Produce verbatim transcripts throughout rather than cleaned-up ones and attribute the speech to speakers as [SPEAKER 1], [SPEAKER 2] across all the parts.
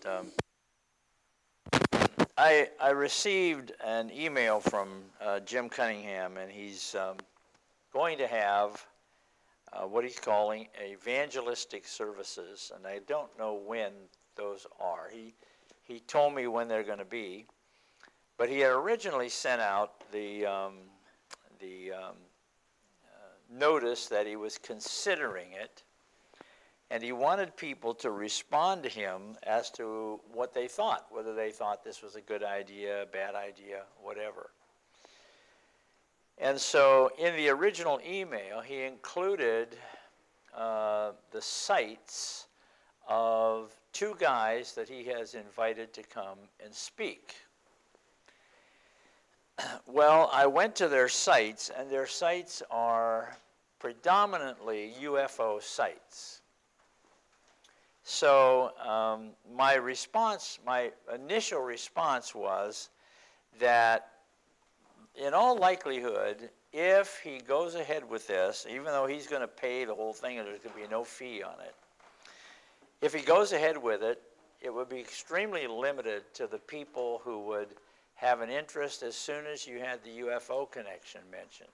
[SPEAKER 1] um, I, I received an email from uh, Jim Cunningham, and he's um, going to have uh, what he's calling evangelistic services, and I don't know when those are. He, he told me when they're going to be, but he had originally sent out the, um, the um, uh, notice that he was considering it, and he wanted people to respond to him as to what they thought, whether they thought this was a good idea, a bad idea, whatever. And so in the original email, he included uh, the sites of two guys that he has invited to come and speak. Well, I went to their sites, and their sites are predominantly U F O sites. So um, my response, my initial response was that in all likelihood, if he goes ahead with this, even though he's going to pay the whole thing and there's going to be no fee on it, if he goes ahead with it, it would be extremely limited to the people who would have an interest as soon as you had the U F O connection mentioned.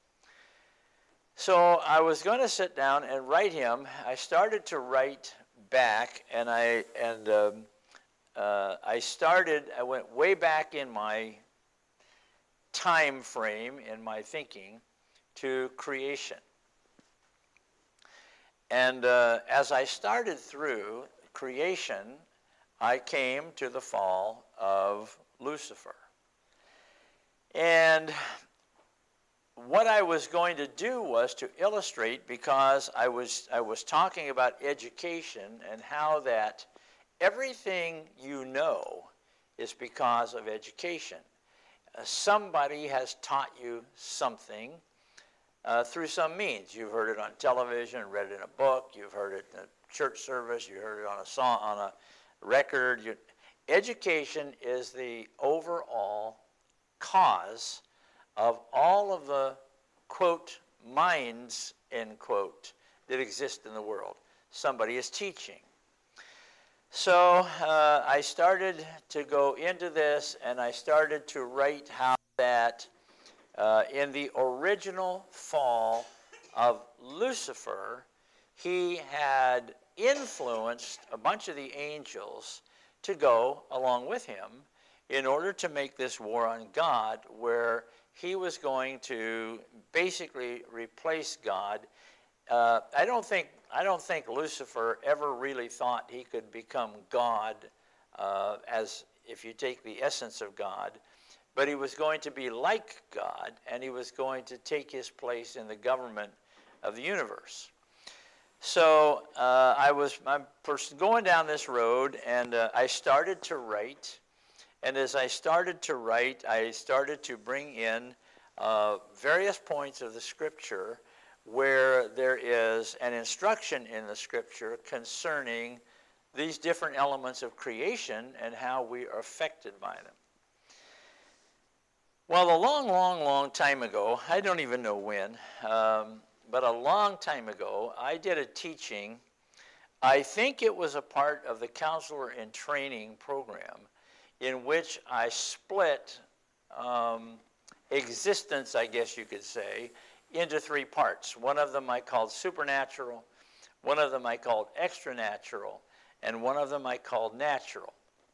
[SPEAKER 1] So I was going to sit down and write him. I started to write back, and I and um, uh, I started. I went way back in my time frame in my thinking to creation. And uh, as I started through creation, I came to the fall of Lucifer. And what I was going to do was to illustrate, because I was, I was talking about education and how that everything you know is because of education. Uh, somebody has taught you something uh, through some means. You've heard it on television, read it in a book, you've heard it in a church service, you heard it on a song, on a record. You, education is the overall cause of all of the, quote, minds, end quote, that exist in the world. Somebody is teaching. So uh, I started to go into this, and I started to write how that uh, in the original fall of Lucifer, he had influenced a bunch of the angels to go along with him in order to make this war on God, where he was going to basically replace God. Uh, I don't think I don't think Lucifer ever really thought he could become God, uh, as if you take the essence of God, but he was going to be like God, and he was going to take his place in the government of the universe. So uh, I was I'm going down this road, and uh, I started to write. And as I started to write, I started to bring in uh, various points of the scripture where there is an instruction in the scripture concerning these different elements of creation and how we are affected by them. Well, a long, long, long time ago, I don't even know when, um, but a long time ago, I did a teaching. I think it was a part of the Counselor in Training program, in which I split um, existence, I guess you could say, into three parts. One of them I called supernatural, one of them I called extranatural, and one of them I called natural.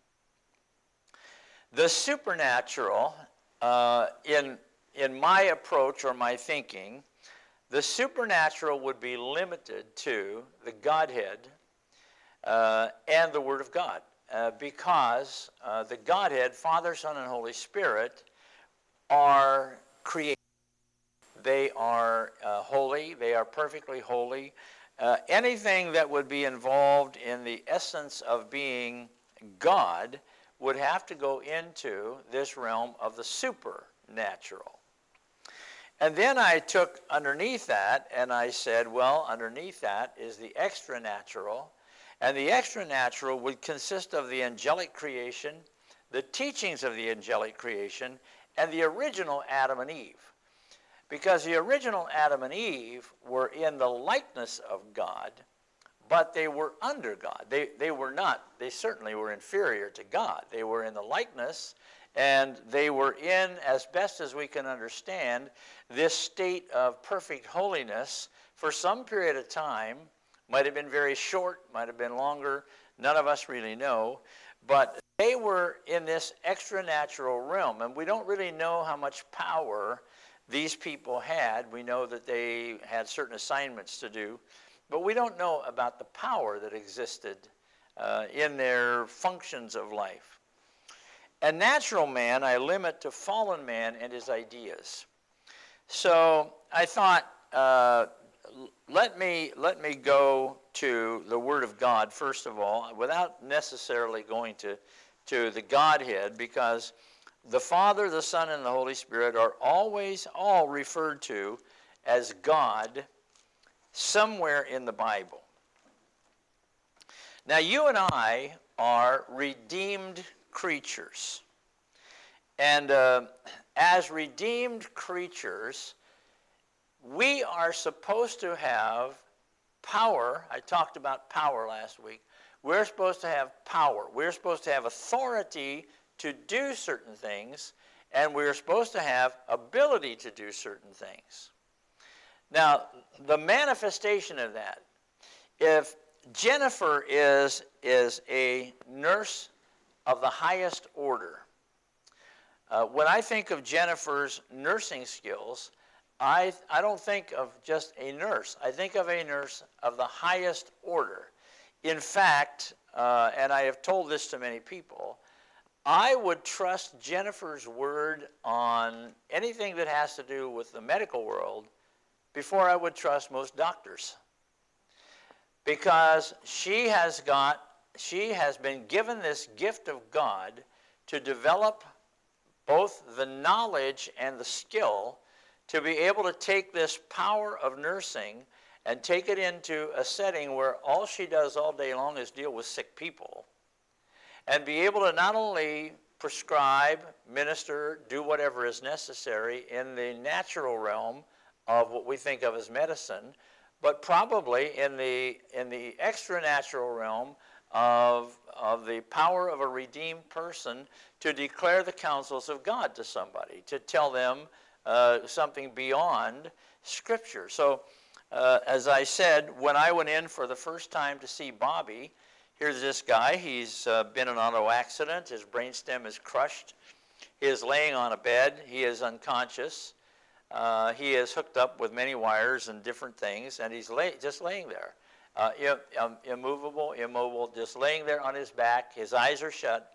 [SPEAKER 1] The supernatural, uh, in, in my approach or my thinking, the supernatural would be limited to the Godhead uh, and the Word of God. Uh, because uh, the Godhead, Father, Son, and Holy Spirit, are created. They are uh, holy. They are perfectly holy. Uh, anything that would be involved in the essence of being God would have to go into this realm of the supernatural. And then I took underneath that, and I said, well, underneath that is the extranatural. And the extranatural would consist of the angelic creation, the teachings of the angelic creation, and the original Adam and Eve. Because the original Adam and Eve were in the likeness of God, but they were under God. They, they were not, they certainly were inferior to God. They were in the likeness, and they were in, as best as we can understand, this state of perfect holiness for some period of time. Might have been very short, might have been longer. None of us really know. But they were in this extra-natural realm, and we don't really know how much power these people had. We know that they had certain assignments to do, but we don't know about the power that existed uh, in their functions of life. And natural man I limit to fallen man and his ideas. So I thought, uh, let me let me go to the Word of God first of all, without necessarily going to to the Godhead, because the Father, the Son, and the Holy Spirit are always all referred to as God somewhere in the Bible. Now, you and I are redeemed creatures. And uh, as redeemed creatures, we are supposed to have power. I talked about power last week. We're supposed to have power. We're supposed to have authority to do certain things, and we're supposed to have ability to do certain things. Now, the manifestation of that, if Jennifer is, is a nurse of the highest order, uh, when I think of Jennifer's nursing skills, I, I don't think of just a nurse. I think of a nurse of the highest order. In fact, uh, and I have told this to many people, I would trust Jennifer's word on anything that has to do with the medical world before I would trust most doctors. Because she has got, she has been given this gift of God to develop both the knowledge and the skill to be able to take this power of nursing and take it into a setting where all she does all day long is deal with sick people, and be able to not only prescribe, minister, do whatever is necessary in the natural realm of what we think of as medicine, but probably in the in the extra-natural realm of, of the power of a redeemed person to declare the counsels of God to somebody, to tell them uh, something beyond Scripture. So, uh, as I said, when I went in for the first time to see Bobby, here's this guy. He's uh, been in an auto accident. His brainstem is crushed. He is laying on a bed. He is unconscious. Uh, he is hooked up with many wires and different things, and he's lay, just laying there, uh, Im- immovable, immobile, just laying there on his back. His eyes are shut.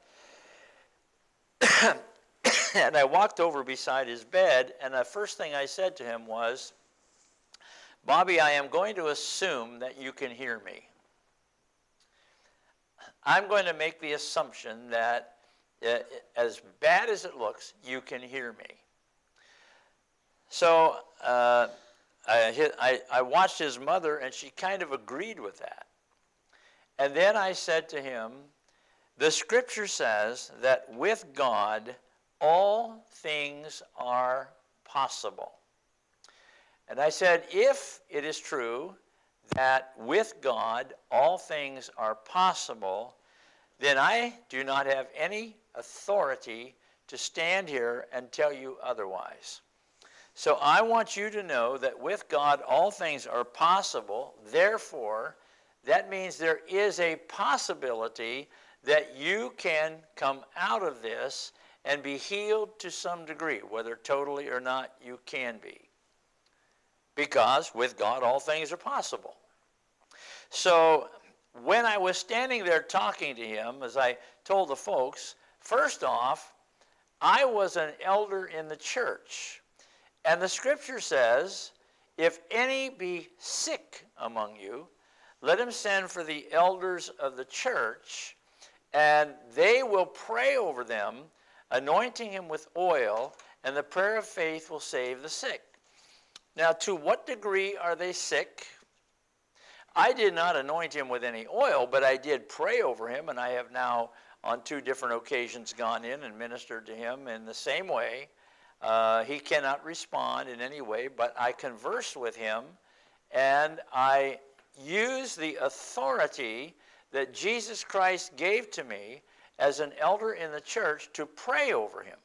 [SPEAKER 1] And I walked over beside his bed, and the first thing I said to him was, "Bobby, I am going to assume that you can hear me. I'm going to make the assumption that uh, as bad as it looks, you can hear me." So uh, I, hit, I, I watched his mother, and she kind of agreed with that. And then I said to him, the Scripture says that with God, all things are possible. And I said, if it is true that with God all things are possible, then I do not have any authority to stand here and tell you otherwise. So I want you to know that with God all things are possible. Therefore, that means there is a possibility that you can come out of this and be healed to some degree. Whether totally or not, you can be. Because with God all things are possible. So when I was standing there talking to him, as I told the folks, first off, I was an elder in the church. And the Scripture says, if any be sick among you, let him send for the elders of the church, and they will pray over them, anointing him with oil, and the prayer of faith will save the sick. Now, to what degree are they sick? I did not anoint him with any oil, but I did pray over him, and I have now on two different occasions gone in and ministered to him in the same way. Uh, he cannot respond in any way, but I converse with him, and I use the authority that Jesus Christ gave to me as an elder in the church to pray over him.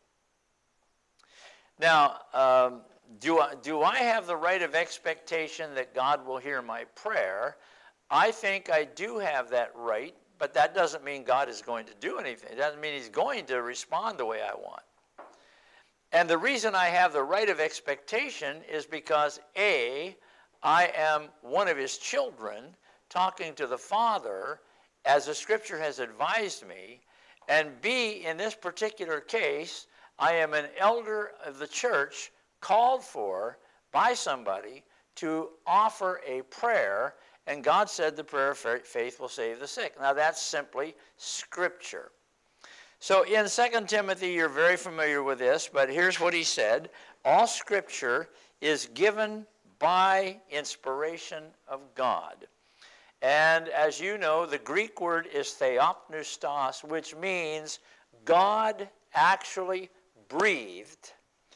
[SPEAKER 1] Now, um, do I, do I have the right of expectation that God will hear my prayer? I think I do have that right, but that doesn't mean God is going to do anything. It doesn't mean he's going to respond the way I want. And the reason I have the right of expectation is because, A, I am one of his children talking to the Father as the Scripture has advised me, and B, in this particular case, I am an elder of the church called for by somebody to offer a prayer, and God said the prayer of faith will save the sick. Now that's simply Scripture. So in Second Timothy, you're very familiar with this, but here's what he said. All Scripture is given by inspiration of God. And as you know, the Greek word is theopneustos, which means God actually breathed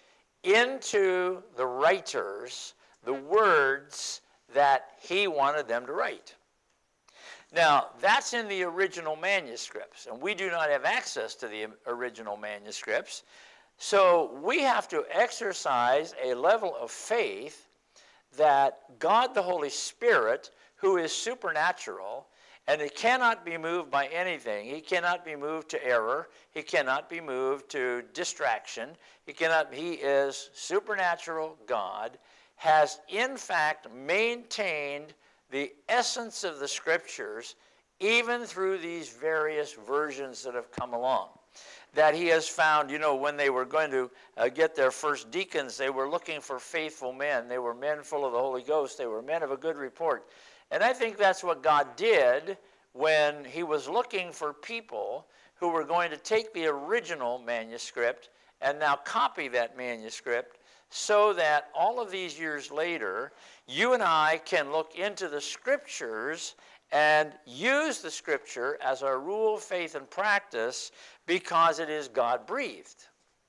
[SPEAKER 1] into the writers the words that he wanted them to write. Now, that's in the original manuscripts, and we do not have access to the original manuscripts, so we have to exercise a level of faith that God the Holy Spirit, who is supernatural, and he cannot be moved by anything. He cannot be moved to error. He cannot be moved to distraction. He cannot, he is supernatural God, has in fact maintained the essence of the Scriptures even through these various versions that have come along. That he has found, you know, when they were going to uh, get their first deacons, they were looking for faithful men. They were men full of the Holy Ghost. They were men of a good report. And I think that's what God did when he was looking for people who were going to take the original manuscript and now copy that manuscript so that all of these years later, you and I can look into the Scriptures and use the Scripture as our rule of faith and practice because it is God-breathed.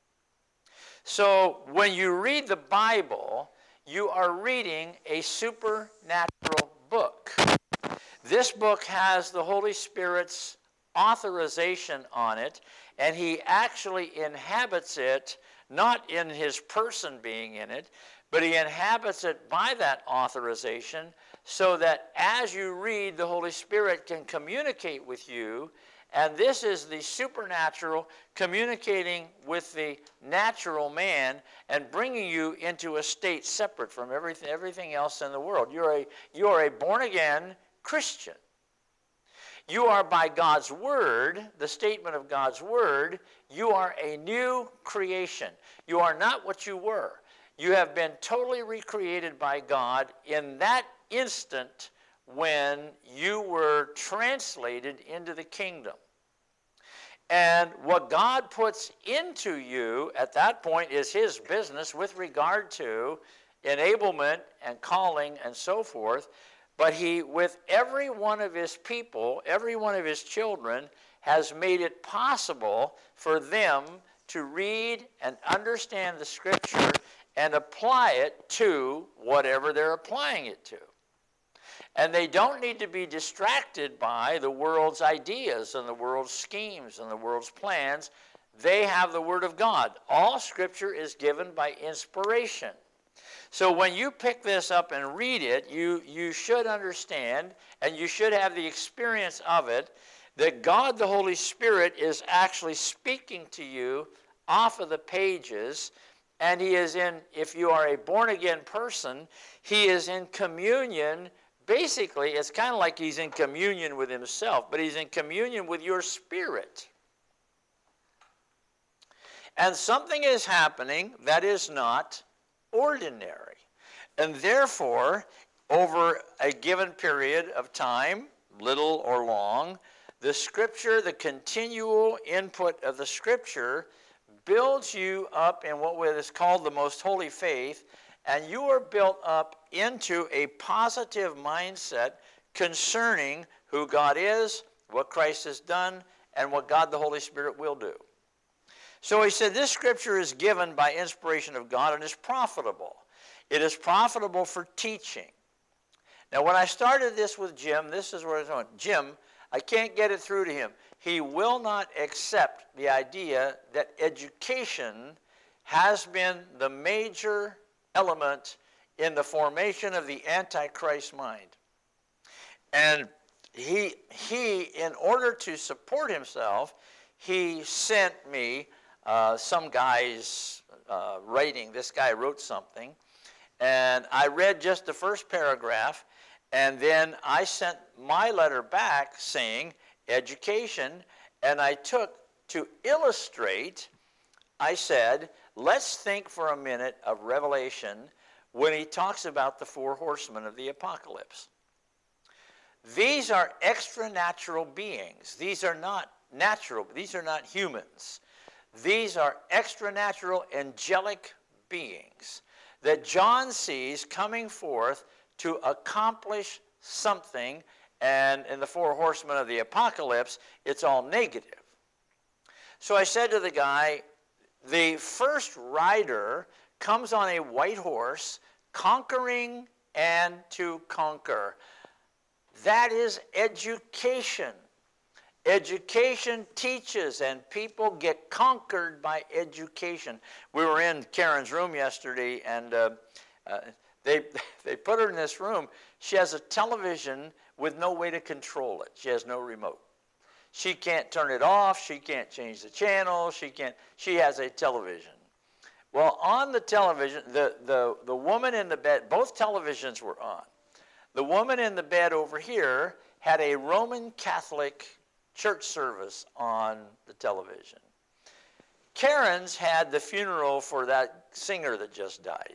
[SPEAKER 1] So when you read the Bible, you are reading a supernatural book. This book has the Holy Spirit's authorization on it, and he actually inhabits it, not in his person being in it, but he inhabits it by that authorization so that as you read, the Holy Spirit can communicate with you, and this is the supernatural communicating with the natural man and bringing you into a state separate from everything, everything else in the world. You're a, you're a born-again Christian. You are, by God's word, the statement of God's word, you are a new creation. You are not what you were. You have been totally recreated by God in that instant when you were translated into the kingdom. And what God puts into you at that point is his business with regard to enablement and calling and so forth. But he, with every one of his people, every one of his children, has made it possible for them to read and understand the Scripture and apply it to whatever they're applying it to. And they don't need to be distracted by the world's ideas and the world's schemes and the world's plans. They have the Word of God. All Scripture is given by inspiration. So when you pick this up and read it, you, you should understand, and you should have the experience of it, that God the Holy Spirit is actually speaking to you off of the pages, and he is in, if you are a born-again person, he is in communion. Basically, it's kind of like he's in communion with himself, but he's in communion with your spirit. And something is happening that is not ordinary. And therefore, over a given period of time, little or long, the Scripture, the continual input of the Scripture builds you up in what is called the most holy faith, and you are built up into a positive mindset concerning who God is, what Christ has done, and what God the Holy Spirit will do. So he said this Scripture is given by inspiration of God and is profitable. It is profitable for teaching. Now, when I started this with Jim, this is where I was going. Jim, I can't get it through to him. He will not accept the idea that education has been the major element in the formation of the Antichrist mind. And he, he in order to support himself, he sent me uh, some guy's uh, writing. This guy wrote something. And I read just the first paragraph. And then I sent my letter back saying, education. And I took, to illustrate, I said, let's think for a minute of Revelation when he talks about the four horsemen of the apocalypse. These are extra-natural beings. These are not natural. These are not humans. These are extra-natural angelic beings that John sees coming forth to accomplish something. And in the four horsemen of the apocalypse, it's all negative. So I said to the guy, the first rider comes on a white horse, conquering and to conquer. That is education. Education teaches, and people get conquered by education. We were in Karen's room yesterday, and uh, uh, they, they put her in this room. She has a television with no way to control it. She has no remote. She can't turn it off. She can't change the channel. She can't. She has a television. Well, on the television, the, the, the woman in the bed, both televisions were on. The woman in the bed over here had a Roman Catholic church service on the television. Karen's had the funeral for that singer that just died.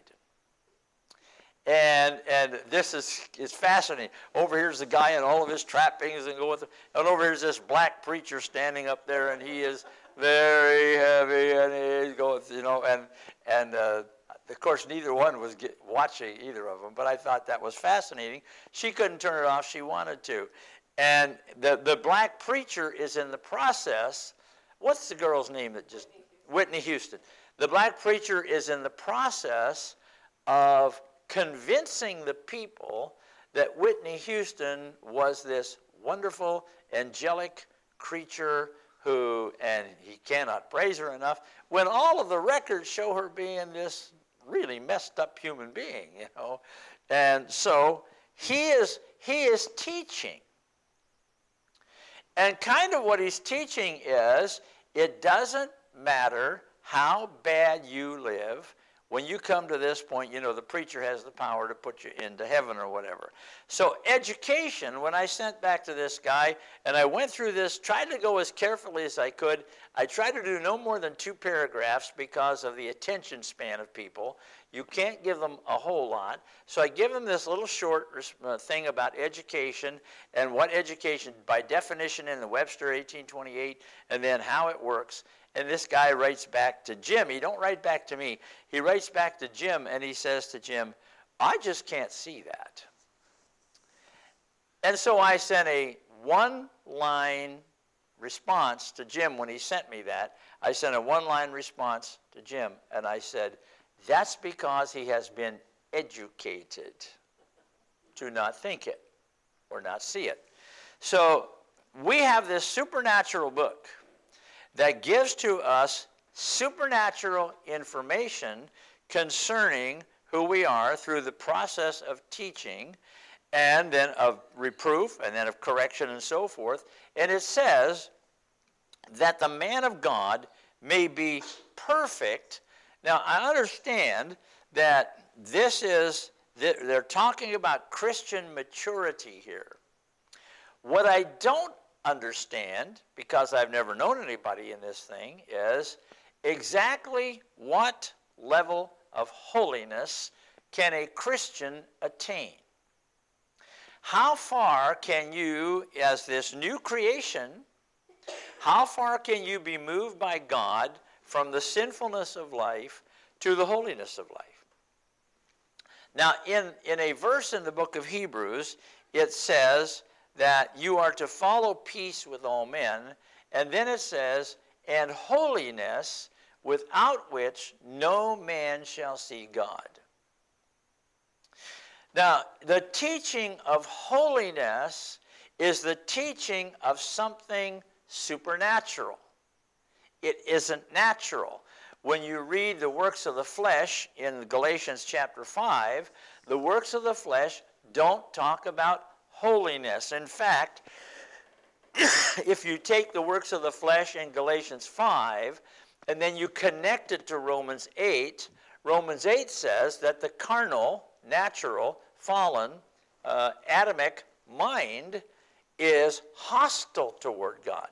[SPEAKER 1] And and this is, is fascinating. Over here's the guy in all of his trappings and go with, and over here's this black preacher standing up there, and he is very heavy, and he's going, you know, and and uh, of course neither one was get, watching either of them. But I thought that was fascinating. She couldn't turn it off; she wanted to, and the the black preacher is in the process. What's the girl's name that just Whitney Houston? The black preacher is in the process of convincing the people that Whitney Houston was this wonderful angelic creature who, and he cannot praise her enough, when all of the records show her being this really messed up human being, you know. And so he is he is teaching. And kind of what he's teaching is, it doesn't matter how bad you live. When you come to this point, you know, the preacher has the power to put you into heaven or whatever. So education, when I sent back to this guy, and I went through this, tried to go as carefully as I could. I tried to do no more than two paragraphs because of the attention span of people. You can't give them a whole lot. So I give them this little short uh, thing about education and what education, by definition in the Webster eighteen twenty-eight, and then how it works. And this guy writes back to Jim. He don't write back to me. He writes back to Jim, and he says to Jim, I just can't see that. And so I sent a one-line response to Jim when he sent me that. I sent a one-line response to Jim, and I said, that's because he has been educated to not think it or not see it. So we have this supernatural book that gives to us supernatural information concerning who we are through the process of teaching and then of reproof and then of correction and so forth. And it says that the man of God may be perfect. Now, I understand that this is, they're talking about Christian maturity here. What I don't understand, because I've never known anybody in this thing, is exactly what level of holiness can a Christian attain? How far can you, as this new creation, how far can you be moved by God from the sinfulness of life to the holiness of life? Now, in, in a verse in the book of Hebrews, it says that you are to follow peace with all men, and then it says, and holiness, without which no man shall see God. Now, the teaching of holiness is the teaching of something supernatural. It isn't natural. When you read the works of the flesh in Galatians chapter five, the works of the flesh don't talk about holiness. In fact, if you take the works of the flesh in Galatians five, and then you connect it to Romans eight, Romans eight says that the carnal, natural, fallen, uh, Adamic mind is hostile toward God.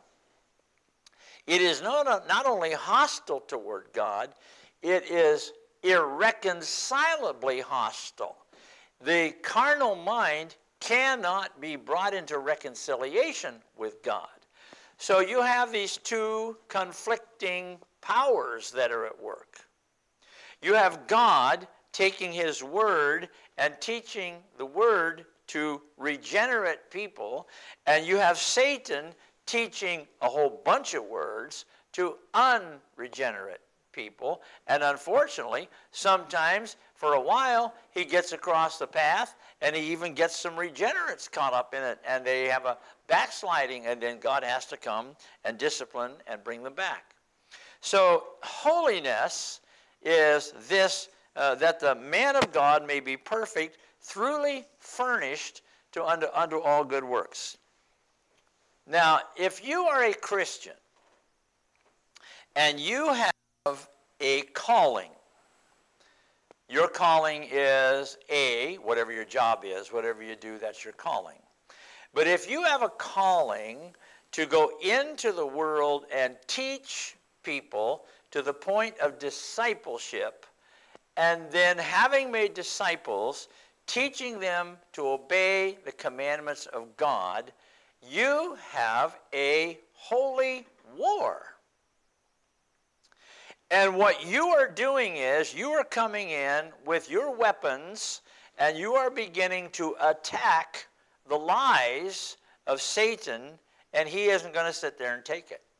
[SPEAKER 1] It is not, not only hostile toward God, it is irreconcilably hostile. The carnal mind cannot be brought into reconciliation with God. So you have these two conflicting powers that are at work. You have God taking his word and teaching the word to regenerate people, and you have Satan teaching a whole bunch of words to unregenerate people. And unfortunately, sometimes for a while he gets across the path and he even gets some regenerates caught up in it, and they have a backsliding, and then God has to come and discipline and bring them back. So holiness is this, uh, that the man of God may be perfect, truly furnished to unto, unto all good works. Now, if you are a Christian and you have a calling, your calling is A, whatever your job is, whatever you do, that's your calling. But if you have a calling to go into the world and teach people to the point of discipleship, and then having made disciples, teaching them to obey the commandments of God, you have a holy war. And what you are doing is you are coming in with your weapons and you are beginning to attack the lies of Satan, and he isn't going to sit there and take it.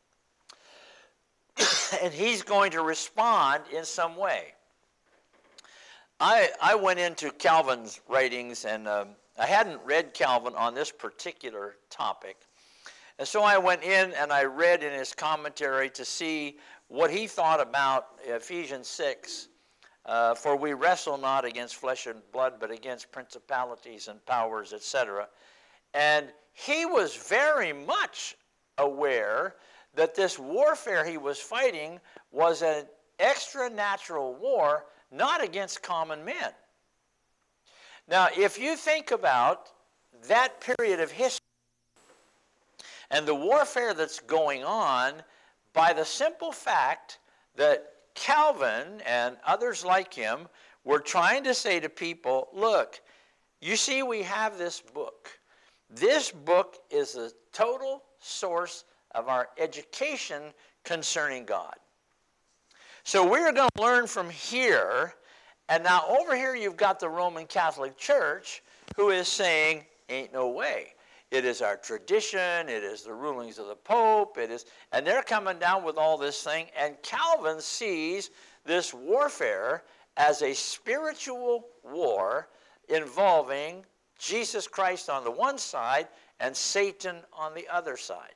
[SPEAKER 1] And he's going to respond in some way. I, I went into Calvin's writings, and um, I hadn't read Calvin on this particular topic. And so I went in and I read in his commentary to see what he thought about Ephesians six. Uh, For we wrestle not against flesh and blood, but against principalities and powers, et cetera. And he was very much aware that this warfare he was fighting was an extra-natural war, not against common men. Now, if you think about that period of history and the warfare that's going on, by the simple fact that Calvin and others like him were trying to say to people, look, you see we have this book. This book is the total source of our education concerning God. So we're going to learn from here, and now over here you've got the Roman Catholic Church who is saying, ain't no way. It is our tradition, it is the rulings of the Pope, it is, and they're coming down with all this thing, and Calvin sees this warfare as a spiritual war involving Jesus Christ on the one side and Satan on the other side.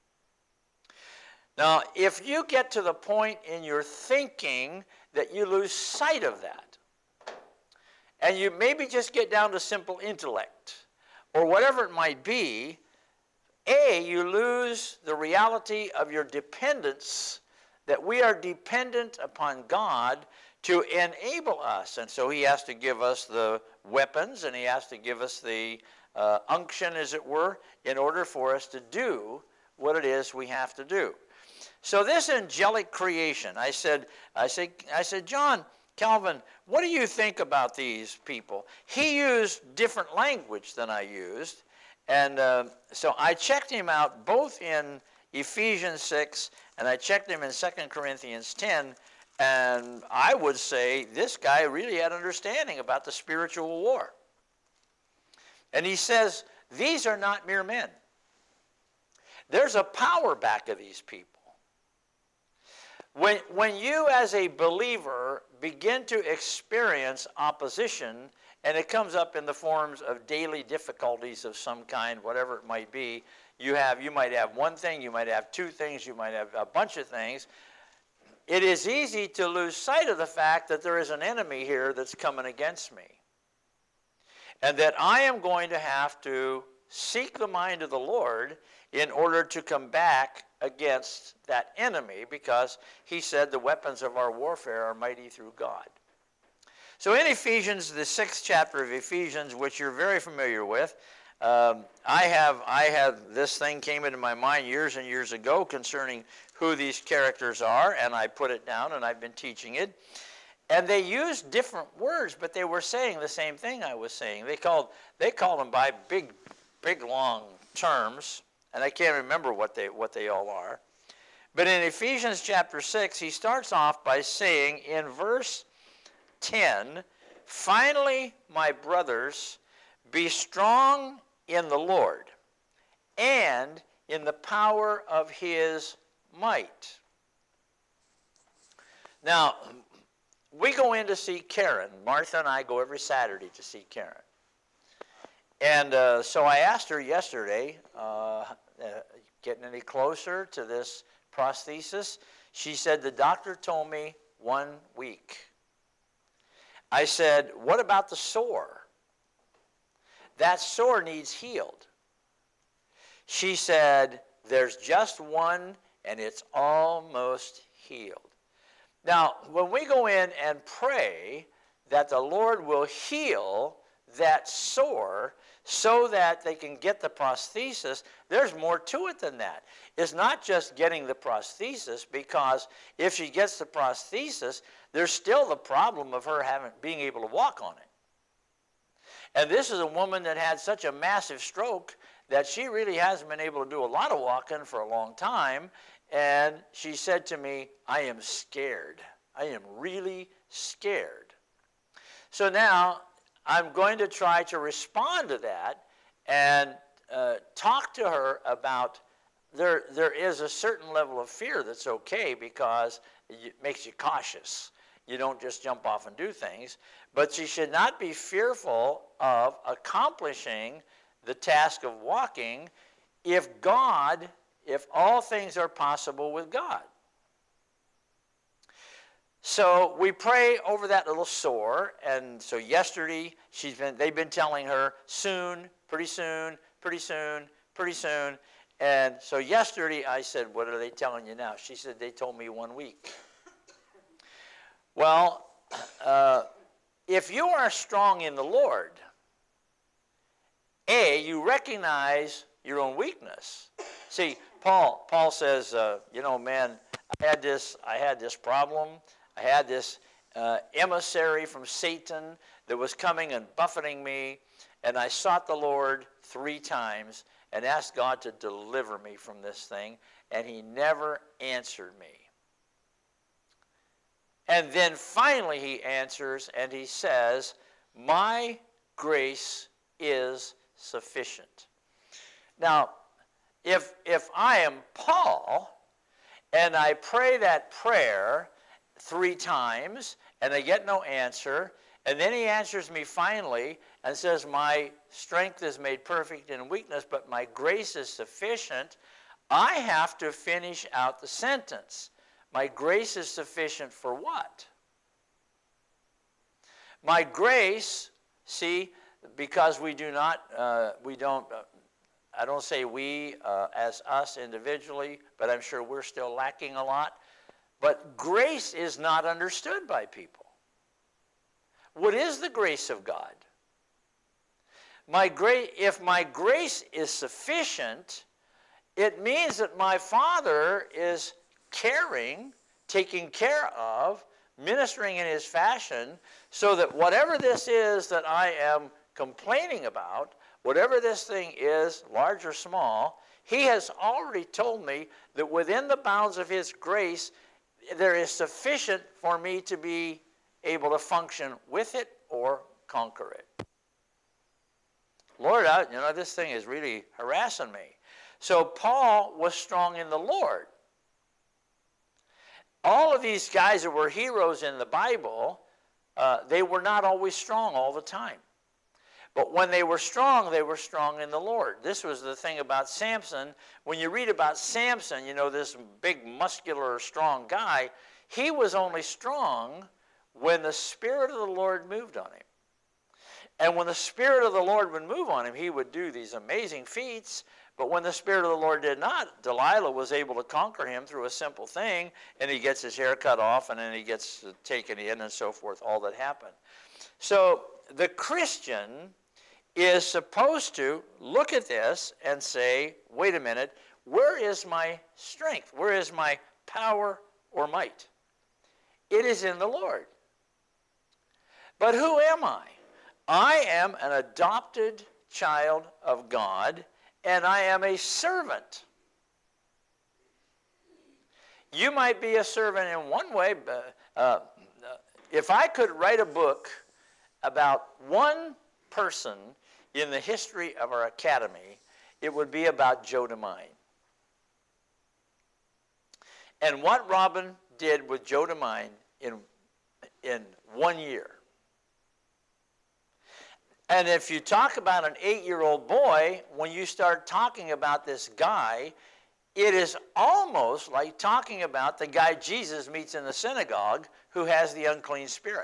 [SPEAKER 1] Now, if you get to the point in your thinking that you lose sight of that, and you maybe just get down to simple intellect, or whatever it might be, A, you lose the reality of your dependence, that we are dependent upon God to enable us. And so he has to give us the weapons, and he has to give us the uh, unction, as it were, in order for us to do what it is we have to do. So this angelic creation, I said, I said, I said, John Calvin, what do you think about these people? He used different language than I used, and uh, so I checked him out both in Ephesians six and I checked him in Second Corinthians ten, and I would say this guy really had understanding about the spiritual war. And he says, these are not mere men. There's a power back of these people. When, when you as a believer begin to experience opposition And it comes up in the forms of daily difficulties of some kind, whatever it might be. You have, you might have one thing, you might have two things, you might have a bunch of things. It is easy to lose sight of the fact that there is an enemy here that's coming against me. And that I am going to have to seek the mind of the Lord in order to come back against that enemy, because he said the weapons of our warfare are mighty through God. So in Ephesians, the sixth chapter of Ephesians, which you're very familiar with, um, I have, I have, this thing came into my mind years and years ago concerning who these characters are, and I put it down and I've been teaching it. And they used different words, but they were saying the same thing I was saying. They called, they called them by big, big long terms, and I can't remember what they, what they all are. But in Ephesians chapter six, he starts off by saying in verse ten, "Finally, my brothers, be strong in the Lord and in the power of his might." Now, we go in to see Karen. Martha and I go every Saturday to see Karen. And uh, so I asked her yesterday, uh, uh, getting any closer to this prosthesis? She said, the doctor told me one week. I said, what about the sore? That sore needs healed. She said, there's just one and it's almost healed. Now, when we go in and pray that the Lord will heal that sore so that they can get the prosthesis, there's more to it than that. It's not just getting the prosthesis, because if she gets the prosthesis, there's still the problem of her having, being able to walk on it. And this is a woman that had such a massive stroke that she really hasn't been able to do a lot of walking for a long time. And she said to me, I am scared. I am really scared. So now I'm going to try to respond to that and uh, talk to her about there, there is a certain level of fear that's okay, because it makes you cautious. You don't just jump off and do things. But she should not be fearful of accomplishing the task of walking if God, if all things are possible with God. So we pray over that little sore, and so yesterday she's been, they've been telling her soon, pretty soon, pretty soon, pretty soon. And so yesterday I said, what are they telling you now? She said, they told me one week. Well, uh, if you are strong in the Lord, A, you recognize your own weakness. See, Paul, Paul says, uh, you know, man, I had this, I had this problem. I had this uh, emissary from Satan that was coming and buffeting me, and I sought the Lord three times and asked God to deliver me from this thing, and he never answered me. And then finally he answers, and he says, my grace is sufficient. Now, if, if I am Paul, and I pray that prayer three times, and I get no answer, and then he answers me finally and says, my strength is made perfect in weakness, but my grace is sufficient, I have to finish out the sentence. My grace is sufficient for what? My grace, see, because we do not, uh, we don't, uh, I don't say we uh, as us individually, but I'm sure we're still lacking a lot. But grace is not understood by people. What is the grace of God? My gra- if my grace is sufficient, it means that my Father is caring, taking care of, ministering in his fashion, so that whatever this is that I am complaining about, whatever this thing is, large or small, he has already told me that within the bounds of his grace, there is sufficient for me to be able to function with it or conquer it. Lord, I, you know, this thing is really harassing me. So Paul was strong in the Lord. All of these guys that were heroes in the Bible, uh, they were not always strong all the time. But when they were strong, they were strong in the Lord. This was the thing about Samson. When you read about Samson, you know, this big, muscular, strong guy, he was only strong when the Spirit of the Lord moved on him. And when the Spirit of the Lord would move on him, he would do these amazing feats. But when the Spirit of the Lord did not, Delilah was able to conquer him through a simple thing, and he gets his hair cut off, and then he gets taken in and so forth, all that happened. So the Christian is supposed to look at this and say, wait a minute, where is my strength? Where is my power or might? It is in the Lord. But who am I? I am an adopted child of God, and I am a servant. You might be a servant in one way. But, uh, if I could write a book about one person in the history of our academy, it would be about Joe DeMine. And what Robin did with Joe DeMine in, in one year. And if you talk about an eight-year-old boy, when you start talking about this guy, it is almost like talking about the guy Jesus meets in the synagogue who has the unclean spirit.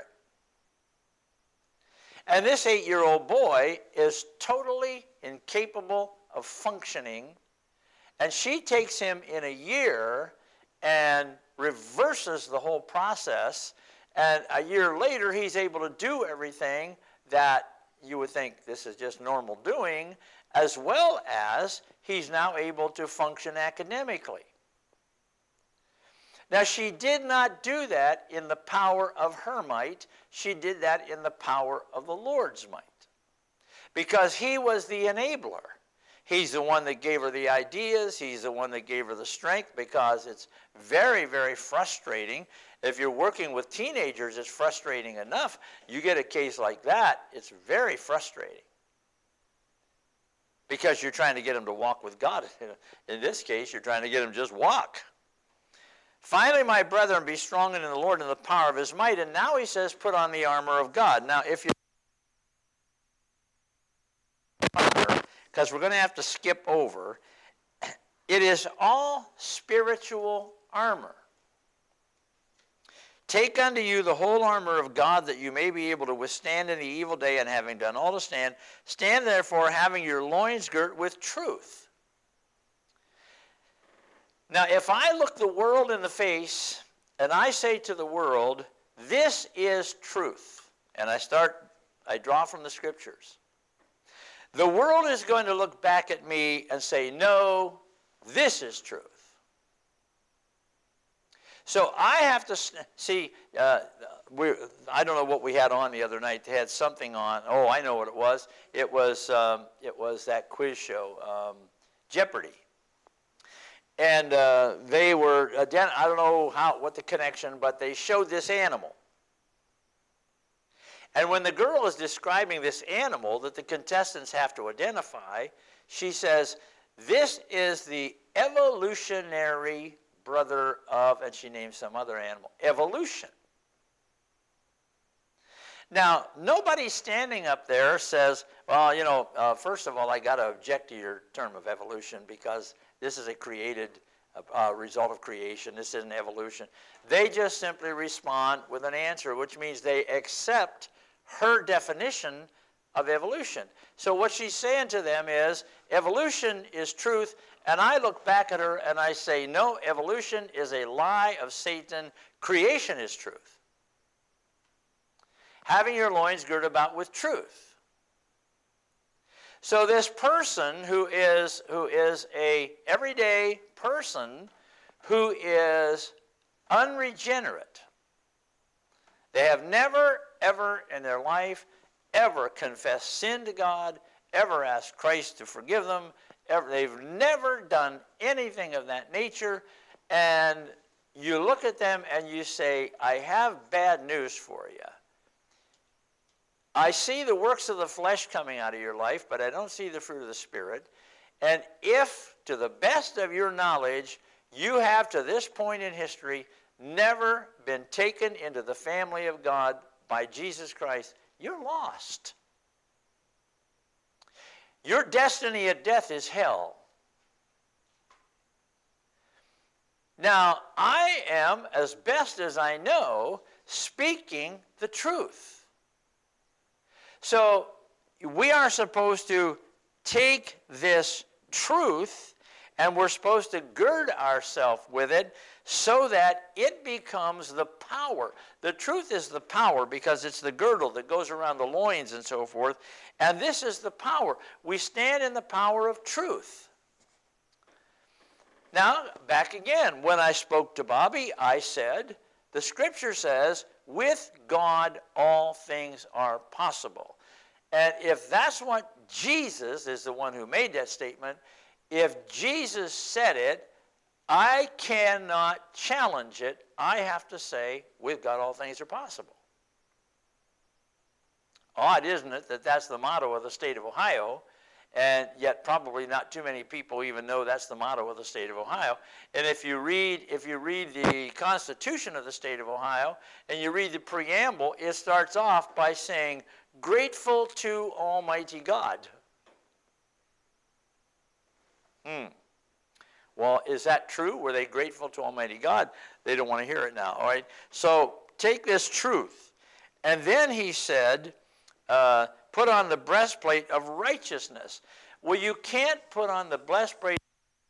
[SPEAKER 1] And this eight-year-old boy is totally incapable of functioning, and she takes him in a year and reverses the whole process, and a year later he's able to do everything that you would think this is just normal doing, as well as he's now able to function academically. Now, she did not do that in the power of her might. She did that in the power of the Lord's might. Because he was the enabler. He's the one that gave her the ideas. He's the one that gave her the strength, because it's very, very frustrating. If you're working with teenagers, it's frustrating enough. You get a case like that, it's very frustrating. Because you're trying to get them to walk with God. In this case, you're trying to get them to just walk. Finally, my brethren, be strong in the Lord and the power of his might. And now he says, put on the armor of God. Now, if you... because we're going to have to skip over, it is all spiritual armor. Take unto you the whole armor of God, that you may be able to withstand in the evil day, and having done all to stand, stand therefore, having your loins girt with truth. Now, if I look the world in the face, and I say to the world, this is truth, and I start, I draw from the scriptures, the world is going to look back at me and say, no, this is truth. So I have to see, uh, we, I don't know what we had on the other night. They had something on. Oh, I know what it was. It was, um, it was that quiz show, um, Jeopardy. And uh, they were, I don't know how, what the connection, but they showed this animal. And when the girl is describing this animal that the contestants have to identify, she says, this is the evolutionary brother of, and she names some other animal, evolution. Now, nobody standing up there says, well, you know, uh, first of all, I got to object to your term of evolution, because this is a created uh, result of creation. This isn't evolution. They just simply respond with an answer, which means they accept her definition of evolution. So what she's saying to them is, evolution is truth, and I look back at her and I say, no, evolution is a lie of Satan. Creation is truth. Having your loins girded about with truth. So this person who is, who is a everyday person who is unregenerate, they have never, ever in their life, ever confessed sin to God, ever asked Christ to forgive them, ever, they've never done anything of that nature, and you look at them and you say, I have bad news for you. I see the works of the flesh coming out of your life, but I don't see the fruit of the Spirit. And if, to the best of your knowledge, you have to this point in history never been taken into the family of God by Jesus Christ, you're lost. Your destiny at death is hell. Now, I am, as best as I know, speaking the truth. So, we are supposed to take this truth and we're supposed to gird ourselves with it so that it becomes the power. The truth is the power because it's the girdle that goes around the loins and so forth. And this is the power. We stand in the power of truth. Now, back again, when I spoke to Bobby, I said, the scripture says, with God all things are possible. And if that's what Jesus is the one who made that statement, if Jesus said it, I cannot challenge it. I have to say, with God all things are possible. Odd, isn't it, that that's the motto of the state of Ohio, and yet probably not too many people even know that's the motto of the state of Ohio. And if you read, if you read the Constitution of the state of Ohio, and you read the preamble, it starts off by saying, grateful to Almighty God. Hmm. Well, is that true? Were they grateful to Almighty God? They don't want to hear it now, all right? So take this truth. And then he said, uh, put on the breastplate of righteousness. Well, you can't put on the breastplate.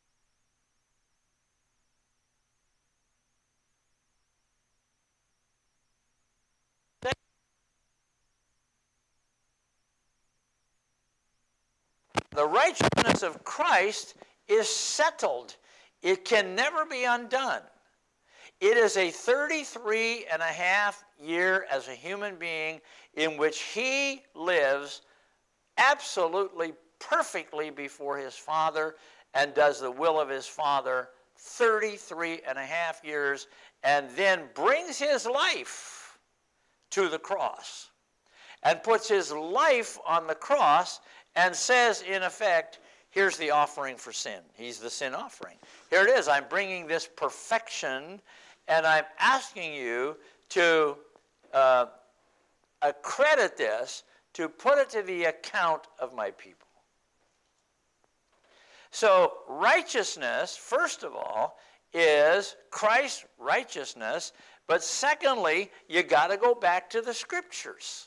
[SPEAKER 1] The righteousness of Christ is settled. It can never be undone. It is a thirty-three and a half year as a human being in which he lives absolutely perfectly before his Father and does the will of his Father thirty-three and a half years and then brings his life to the cross and puts his life on the cross and says, in effect, here's the offering for sin. He's the sin offering. Here it is. I'm bringing this perfection, and I'm asking you to uh, accredit this, to put it to the account of my people. So righteousness, first of all, is Christ's righteousness, but secondly, you got to go back to the Scriptures.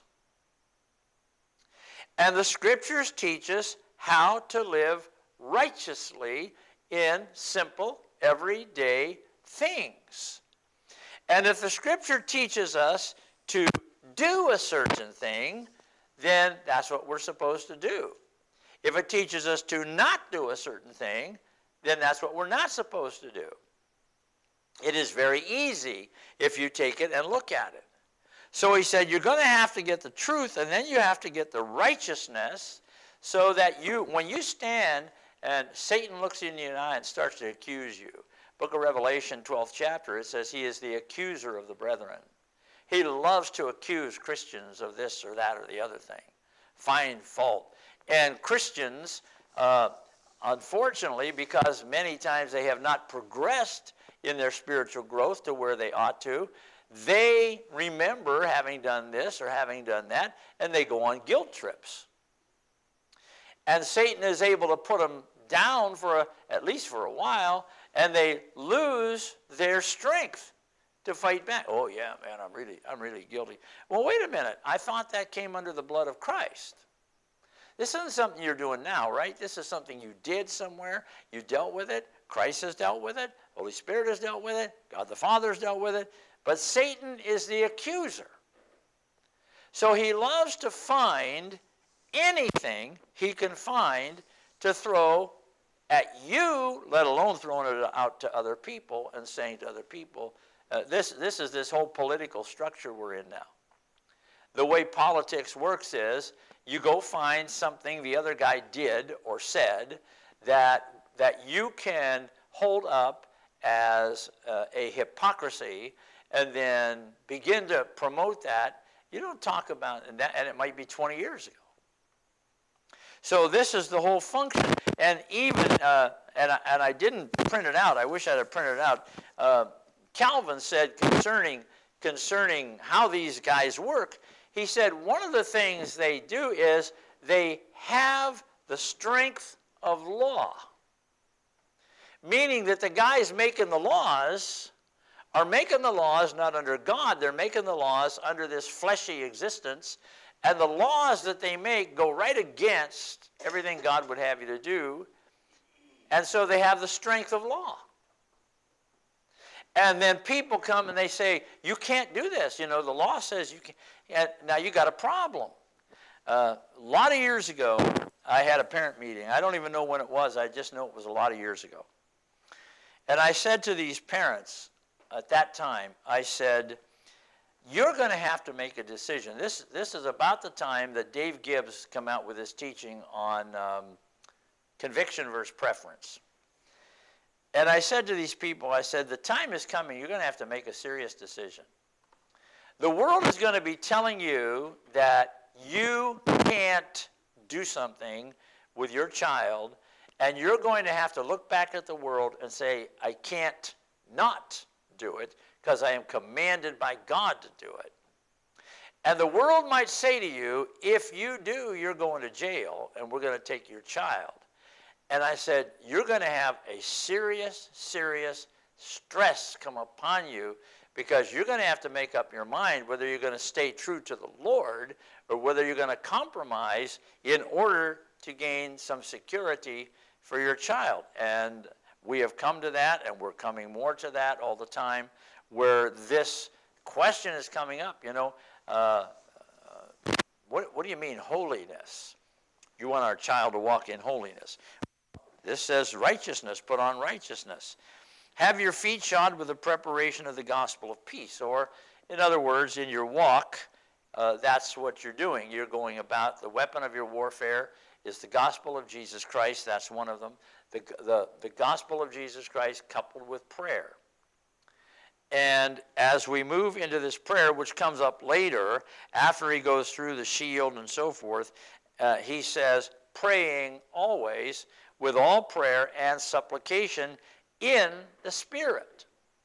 [SPEAKER 1] And the Scriptures teach us how to live righteously in simple, everyday things. And if the Scripture teaches us to do a certain thing, then that's what we're supposed to do. If it teaches us to not do a certain thing, then that's what we're not supposed to do. It is very easy if you take it and look at it. So he said, you're going to have to get the truth, and then you have to get the righteousness, so that you, when you stand and Satan looks you in the eye and starts to accuse you. Book of Revelation, twelfth chapter, it says he is the accuser of the brethren. He loves to accuse Christians of this or that or the other thing, find fault. And Christians, uh, unfortunately, because many times they have not progressed in their spiritual growth to where they ought to, they remember having done this or having done that, and they go on guilt trips. And Satan is able to put them down for a, at least for a while, and they lose their strength to fight back. Oh yeah, man, I'm really, I'm really guilty. Well, wait a minute. I thought that came under the blood of Christ. This isn't something you're doing now, right? This is something you did somewhere. You dealt with it. Christ has dealt with it. Holy Spirit has dealt with it. God the Father has dealt with it. But Satan is the accuser. So he loves to find anything he can find to throw at you, let alone throwing it out to other people and saying to other people, uh, this, this is this whole political structure we're in now. The way politics works is you go find something the other guy did or said that, that you can hold up as uh, a hypocrisy and then begin to promote that. You don't talk about and that, and it might be twenty years ago. So this is the whole function. And even, uh, and, I, and I didn't print it out. I wish I had printed it out. Uh, Calvin said concerning, concerning how these guys work, he said one of the things they do is they have the strength of law. Meaning that the guys making the laws are making the laws not under God, they're making the laws under this fleshy existence, and the laws that they make go right against everything God would have you to do, and so they have the strength of law. And then people come and they say, you can't do this. You know, the law says you can't. And now you got a problem. Uh, a lot of years ago, I had a parent meeting. I don't even know when it was. I just know it was a lot of years ago. And I said to these parents at that time, I said, you're going to have to make a decision. This, this is about the time that Dave Gibbs come out with his teaching on um, conviction versus preference. And I said to these people, I said, the time is coming. You're going to have to make a serious decision. The world is going to be telling you that you can't do something with your child, and you're going to have to look back at the world and say, I can't not do it because I am commanded by God to do it. And the world might say to you, if you do, you're going to jail, and we're going to take your child. And I said, you're going to have a serious, serious stress come upon you because you're going to have to make up your mind whether you're going to stay true to the Lord or whether you're going to compromise in order to gain some security for your child. And we have come to that, and we're coming more to that all the time, where this question is coming up, you know, uh, uh, what, what do you mean holiness? You want our child to walk in holiness. This says righteousness, put on righteousness. Have your feet shod with the preparation of the gospel of peace. Or, in other words, in your walk, uh, that's what you're doing. You're going about, the weapon of your warfare is the gospel of Jesus Christ. That's one of them. The, the, the gospel of Jesus Christ coupled with prayer. And as we move into this prayer, which comes up later, after he goes through the shield and so forth, uh, he says, praying always with all prayer and supplication in the Spirit.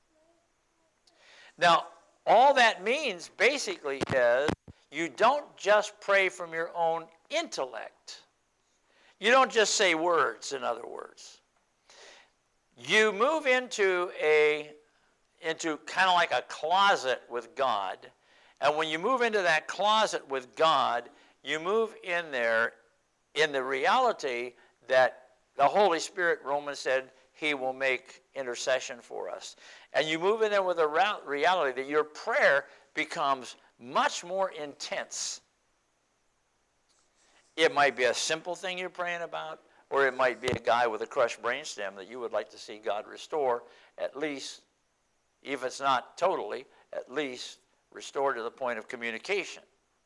[SPEAKER 1] Now, all that means basically is you don't just pray from your own intellect. You don't just say words, in other words. You move into a into kind of like a closet with God, and when you move into that closet with God, you move in there in the reality that the Holy Spirit, Romans said, he will make intercession for us. And you move in there with a reality that your prayer becomes much more intense. It might be a simple thing you're praying about, or it might be a guy with a crushed brainstem that you would like to see God restore, at least, if it's not totally, at least restore to the point of communication.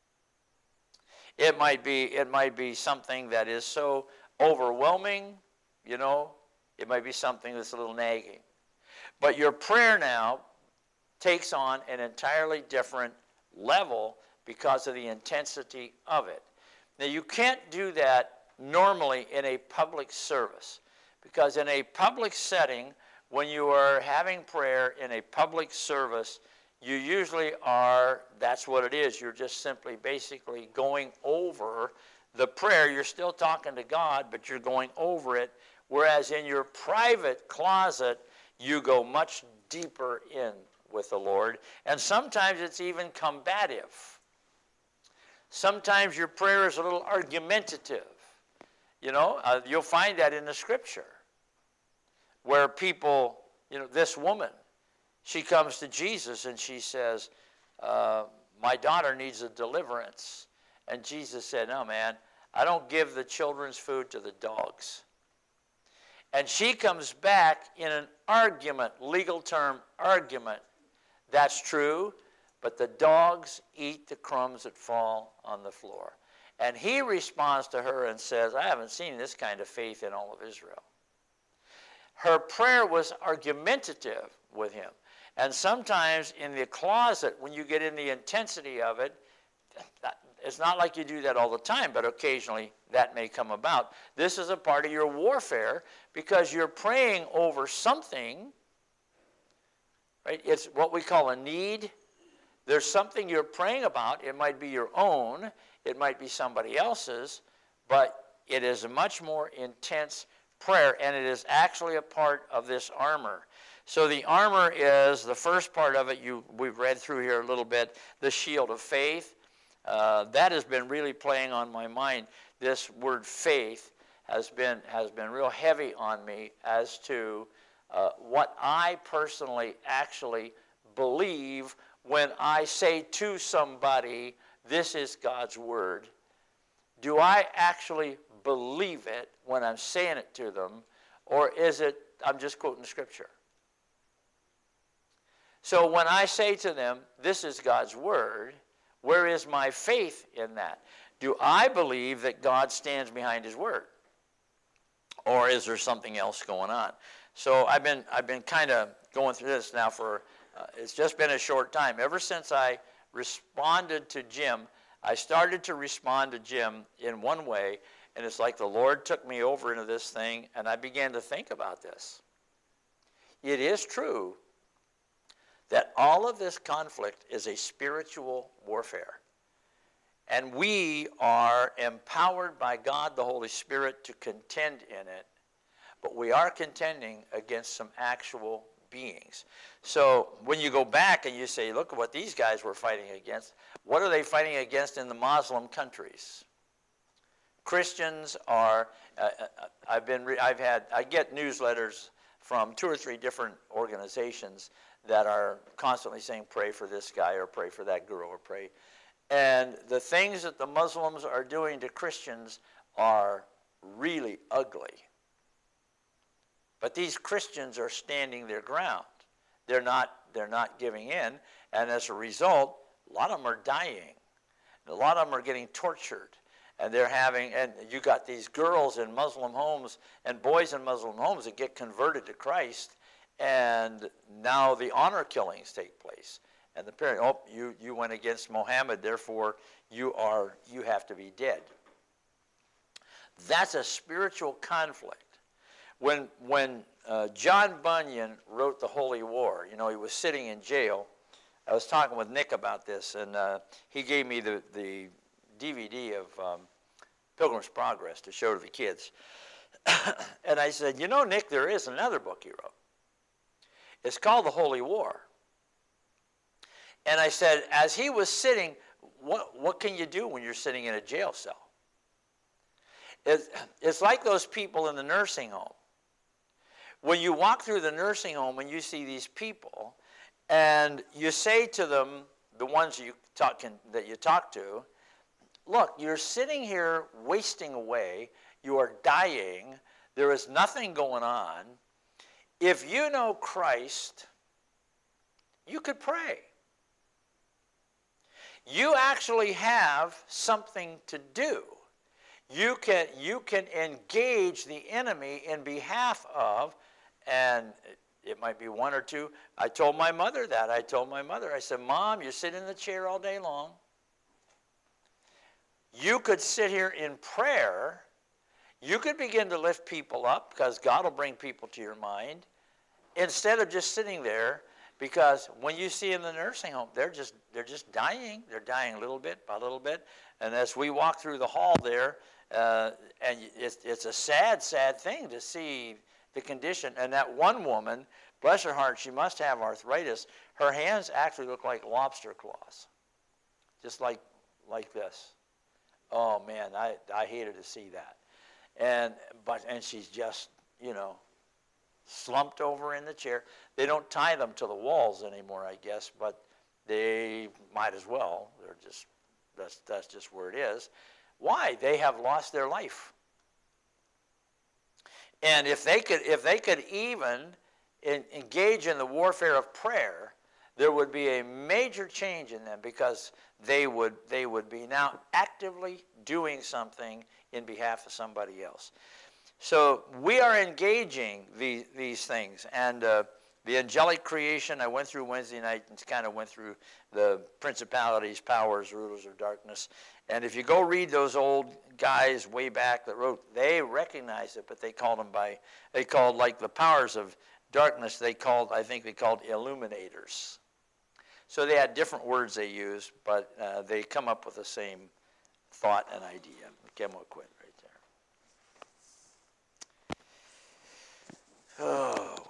[SPEAKER 1] It might be, it might be something that is so overwhelming, you know, it might be something that's a little nagging. But your prayer now takes on an entirely different level because of the intensity of it. Now, you can't do that normally in a public service, because in a public setting, when you are having prayer in a public service, you usually are, that's what it is, you're just simply basically going over the prayer. You're still talking to God, but you're going over it, whereas in your private closet, you go much deeper in with the Lord, and sometimes it's even combative. Sometimes your prayer is a little argumentative. You know, uh, you'll find that in the Scripture, where people, you know, this woman, she comes to Jesus and she says, uh, my daughter needs a deliverance. And Jesus said, no, man, I don't give the children's food to the dogs. And she comes back in an argument, legal term argument. That's true, but the dogs eat the crumbs that fall on the floor. And he responds to her and says, I haven't seen this kind of faith in all of Israel. Her prayer was argumentative with him. And sometimes in the closet, when you get in the intensity of it, that, it's not like you do that all the time, but occasionally that may come about. This is a part of your warfare because you're praying over something, right? It's what we call a need. There's something you're praying about. It might be your own. It might be somebody else's. But it is a much more intense prayer, and it is actually a part of this armor. So the armor is the first part of it. You, we've read through here a little bit, the shield of faith. Uh, that has been really playing on my mind. This word faith has been, has been real heavy on me as to uh, what I personally actually believe when I say to somebody, this is God's word. Do I actually believe it when I'm saying it to them, or is it, I'm just quoting scripture? So when I say to them, this is God's word, where is my faith in that? Do I believe that God stands behind his word? Or is there something else going on? So I've been, I've been kind of going through this now for, uh, it's just been a short time. Ever since I responded to Jim, I started to respond to Jim in one way, and it's like the Lord took me over into this thing, and I began to think about this. It is true that all of this conflict is a spiritual warfare. And we are empowered by God, the Holy Spirit, to contend in it. But we are contending against some actual beings. So when you go back and you say, look at what these guys were fighting against, what are they fighting against in the Muslim countries? Christians are, uh, I've been, re- I've had, I get newsletters from two or three different organizations that are constantly saying, pray for this guy, or pray for that girl, or pray. And the things that the Muslims are doing to Christians are really ugly. But these Christians are standing their ground. They're not, they're not giving in, and as a result, a lot of them are dying. A lot of them are getting tortured. And they're having, and you got these girls in Muslim homes and boys in Muslim homes that get converted to Christ, and now the honor killings take place. And the parent, oh, you, you went against Muhammad, therefore you are, you have to be dead. That's a spiritual conflict. When, when uh, John Bunyan wrote The Holy War, you know, he was sitting in jail. I was talking with Nick about this, and uh, he gave me the, the D V D of um, Pilgrim's Progress to show to the kids. And I said, you know, Nick, there is another book he wrote. It's called The Holy War. And I said, as he was sitting, what, what can you do when you're sitting in a jail cell? It's, it's like those people in the nursing home. When you walk through the nursing home and you see these people, and you say to them, the ones you talk, can, that you talk to, look, you're sitting here wasting away, you are dying, there is nothing going on. If you know Christ, you could pray. You actually have something to do. You can, you can engage the enemy in behalf of, and it might be one or two. I told my mother that. I told my mother, I said, Mom, you sit in the chair all day long. You could sit here in prayer. You could begin to lift people up, because God will bring people to your mind, instead of just sitting there. Because when you see in the nursing home, they're just, they're just dying. They're dying a little bit by little bit. And as we walk through the hall there, uh, and it's, it's a sad, sad thing to see the condition. And that one woman, bless her heart, she must have arthritis. Her hands actually look like lobster claws, just like, like this. Oh, man, I, I hated to see that. And, but, and she's just, you know, slumped over in the chair. They don't tie them to the walls anymore, I guess, but they might as well. They're just, that's, that's just where it is. Why? They have lost their life. And if they could, if they could even in, engage in the warfare of prayer, there would be a major change in them, because they would, they would be now actively doing something in behalf of somebody else. So we are engaging these, these things. And uh, the angelic creation, I went through Wednesday night and kind of went through the principalities, powers, rulers of darkness. And if you go read those old guys way back that wrote, they recognized it, but they called them by, they called like the powers of darkness, they called, I think they called illuminators. So they had different words they used, but uh, they come up with the same thought and idea. Okay, I'm going to quit right there. Oh,